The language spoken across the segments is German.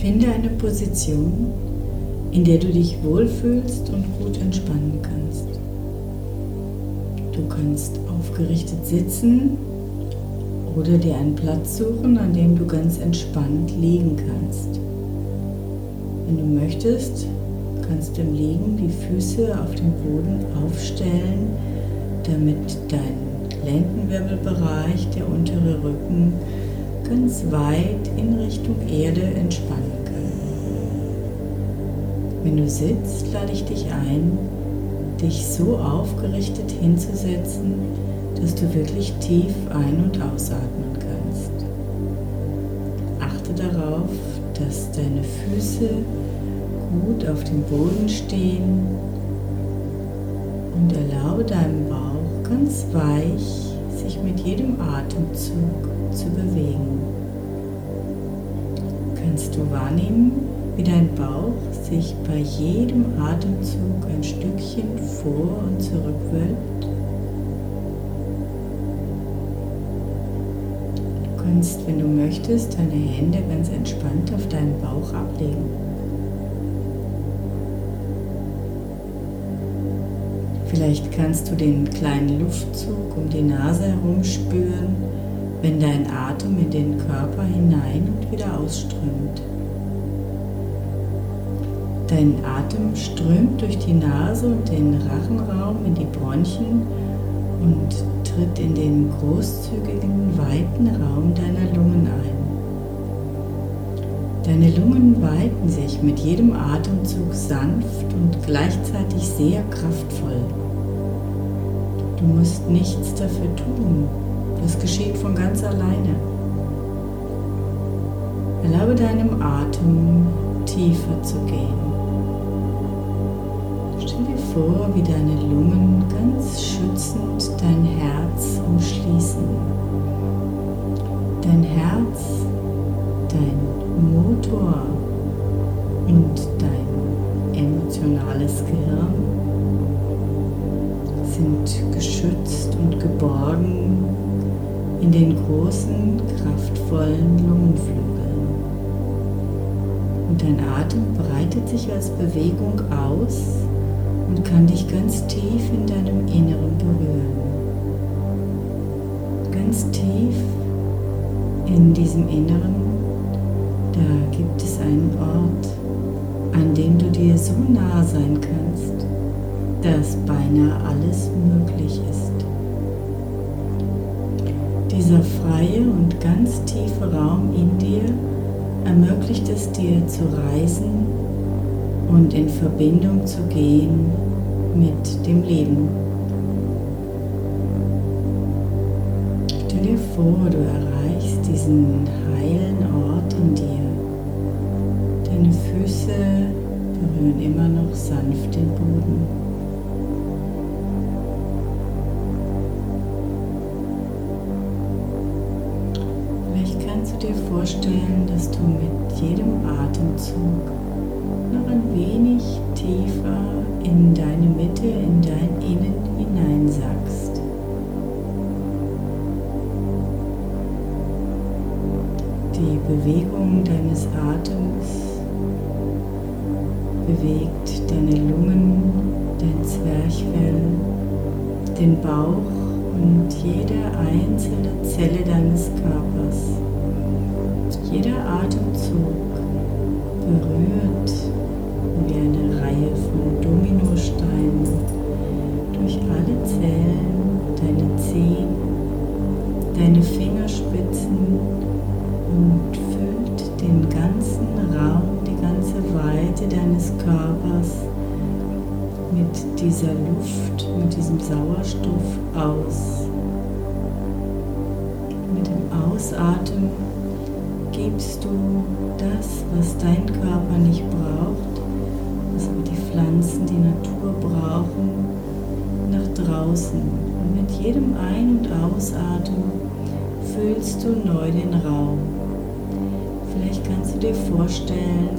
Finde eine Position, in der du dich wohlfühlst und gut entspannen kannst. Du kannst aufgerichtet sitzen oder dir einen Platz suchen, an dem du ganz entspannt liegen kannst. Wenn du möchtest, kannst du im Liegen die Füße auf dem Boden aufstellen, damit dein Lendenwirbelbereich, der untere Rücken, ganz weit in Richtung Erde entspannen kann. Wenn du sitzt, lade ich dich ein, dich so aufgerichtet hinzusetzen, dass du wirklich tief ein- und ausatmen kannst. Achte darauf, dass deine Füße gut auf dem Boden stehen und erlaube deinem Bauch ganz weich, sich mit jedem Atemzug zu bewegen. Kannst du wahrnehmen, wie dein Bauch sich bei jedem Atemzug ein Stückchen vor- und zurückwölbt? Du kannst, wenn du möchtest, deine Hände ganz entspannt auf deinen Bauch ablegen. Vielleicht kannst du den kleinen Luftzug um die Nase herum spüren, wenn dein Atem in den Körper hinein und wieder ausströmt. Dein Atem strömt durch die Nase und den Rachenraum in die Bronchien und tritt in den großzügigen, weiten Raum deiner Lungen ein. Deine Lungen weiten sich mit jedem Atemzug sanft und gleichzeitig sehr kraftvoll. Du musst nichts dafür tun. Das geschieht von ganz alleine. Erlaube deinem Atem tiefer zu gehen. Stell dir vor, wie deine Lungen ganz schützend dein Herz umschließen. Dein Herz, dein Motor und dein emotionales Gehirn sind geschützt und geborgen in den großen, kraftvollen Lungenflügeln. Und dein Atem breitet sich als Bewegung aus und kann dich ganz tief in deinem Inneren berühren. Ganz tief in diesem Inneren, da gibt es einen Ort, an dem du dir so nah sein kannst, dass beinahe alles möglich ist. Dieser freie und ganz tiefe Raum in dir ermöglicht es dir zu reisen und in Verbindung zu gehen mit dem Leben. Stell dir vor, du erreichst diesen heilen Ort in dir. Deine Füße berühren immer noch sanft den Boden. Kannst du dir vorstellen, dass du mit jedem Atemzug noch ein wenig tiefer in deine Mitte, in dein Innen hineinsackst. Die Bewegung deines Atems bewegt deine Lungen, dein Zwerchfell, den Bauch und jede einzelne Zelle deines Körpers. Jeder Atemzug berührt wie eine Reihe von Dominosteinen durch alle Zellen, deine Zehen, deine Fingerspitzen und füllt den ganzen Raum, die ganze Weite deines Körpers mit dieser Luft, mit diesem Sauerstoff aus. Mit dem Ausatmen gibst du das, was dein Körper nicht braucht, was aber die Pflanzen, die Natur brauchen, nach draußen. Und mit jedem Ein- und Ausatmen füllst du neu den Raum. Vielleicht kannst du dir vorstellen,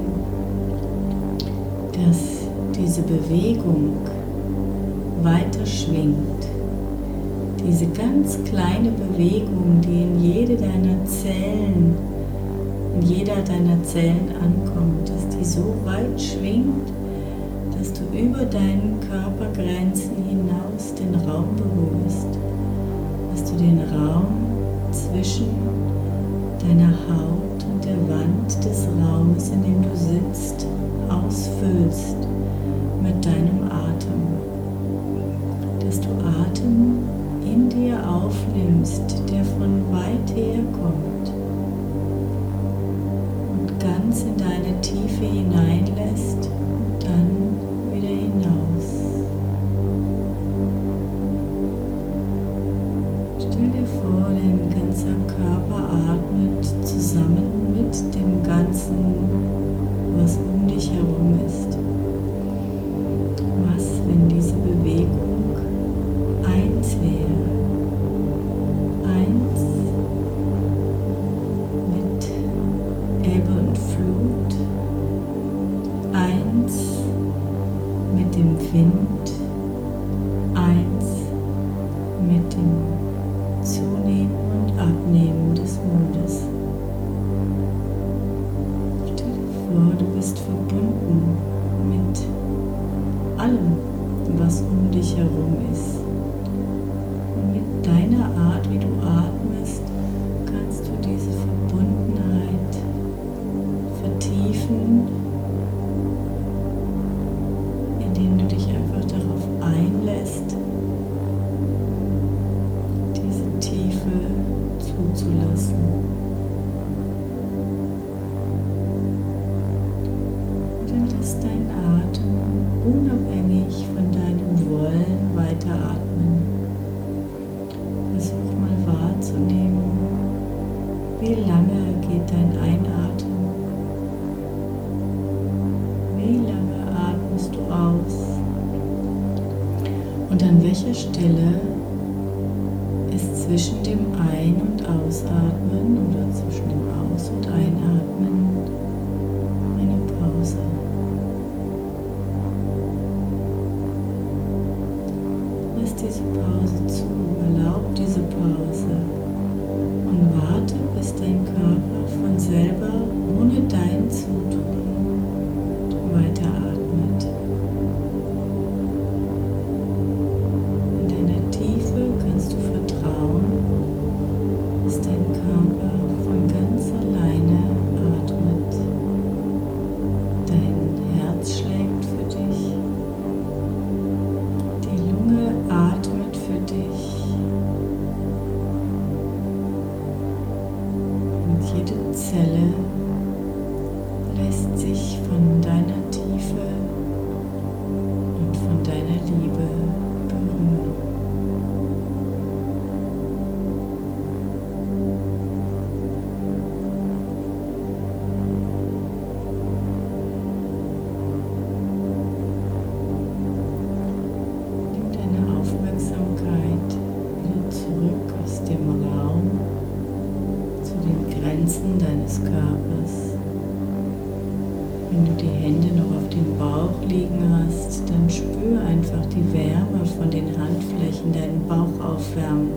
dass diese Bewegung weiter schwingt. Diese ganz kleine Bewegung, die in jede deiner Zellen, in jeder deiner Zellen ankommt, dass die so weit schwingt, dass du über deinen Körpergrenzen hinaus den Raum berührst, dass du den Raum zwischen deiner Haut und der Wand des Raumes, in dem du sitzt, ausfüllst mit deinem Atem, dass du Atem in dir aufnimmst, der von weit her kommt und ganz in deine Tiefe hineinlässt und dann wieder hinaus. Stell dir vor, dein ganzer Körper atmet zusammen mit dem Ganzen, was um dich herum ist. Was, wenn diese Bewegung eins wäre? Eins mit Ebbe und Flut, eins mit dem Wind, eins mit dem Zunehmen und Abnehmen des Mondes. Stell dir vor, du bist verbunden mit allem, was um dich herum ist. Und mit deiner Art, wie du atmest, kannst du diese Verbundenheit vertiefen, indem du dich einfach darauf einlässt, diese Tiefe zuzulassen. Und dann lass deinen Atem unabhängig von deinem Wollen weiteratmen. Versuch mal wahrzunehmen, wie lange geht dein Einatmen? Wie lange atmest du aus? Und an welcher Stelle ist zwischen dem Ein- und Ausatmen oder zwischen dem Aus- und Einatmen eine Pause? Lass diese Pause zu, erlaub diese Pause und warte, bis dein Körper von selber, ohne dein Zutun, weiteratmet. In deiner Tiefe kannst du vertrauen, dass dein Körper von ganz alleine atmet. Dein Herz schlägt für dich. Die Lunge atmet für dich. Und jede Zelle lässt sich von deiner Tiefe und von deiner Liebe berühren. Nimm deine Aufmerksamkeit wieder zurück aus dem Raum zu den Grenzen deines Körpers. Wenn du die Hände noch auf dem Bauch liegen hast, dann spür einfach die Wärme von den Handflächen deinen Bauch aufwärmen.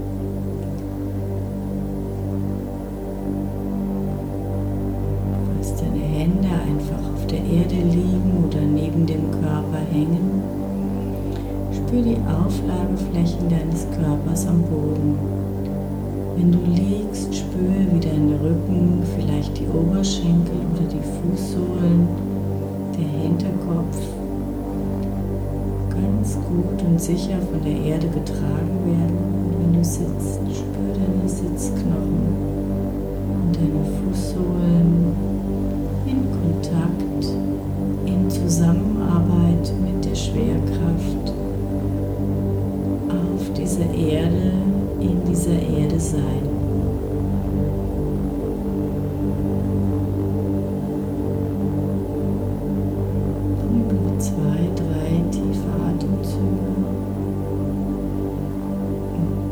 Lass deine Hände einfach auf der Erde liegen oder neben dem Körper hängen. Spür die Auflageflächen deines Körpers am Boden. Wenn du liegst, spüre, wie dein Rücken, vielleicht die Oberschenkel oder die Fußsohlen, der Hinterkopf ganz gut und sicher von der Erde getragen werden. Und wenn du sitzt, spüre deine Sitzknochen und deine Fußsohlen in Kontakt, in Zusammenarbeit mit der Schwerkraft auf dieser Erde, in dieser Erde sein. Nimm noch 2, 3 tiefe Atemzüge und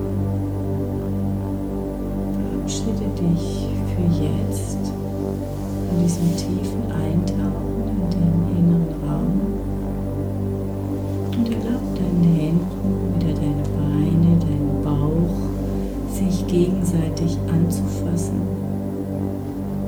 verabschiede dich für jetzt von diesem tiefen Eintauchen in deinen inneren Raum und erlaub deinen Händen wieder deine Beine, deinen Bauch sich gegenseitig anzufassen.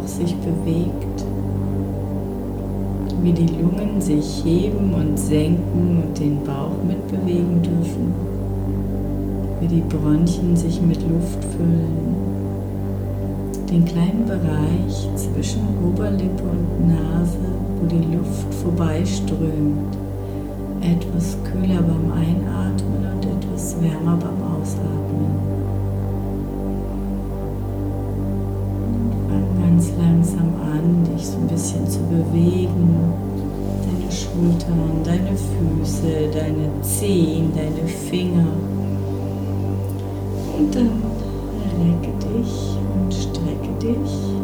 Bauch sich bewegt, wie die Lungen sich heben und senken und den Bauch mitbewegen dürfen, wie die Bronchien sich mit Luft füllen, den kleinen Bereich zwischen Oberlippe und Nase, wo die Luft vorbeiströmt, etwas kühler beim Einatmen und etwas wärmer beim Ausatmen. Fang ganz langsam an, dich so ein bisschen zu bewegen, deine Schultern, deine Füße, deine Zehen, deine Finger. Und dann recke dich und strecke dich.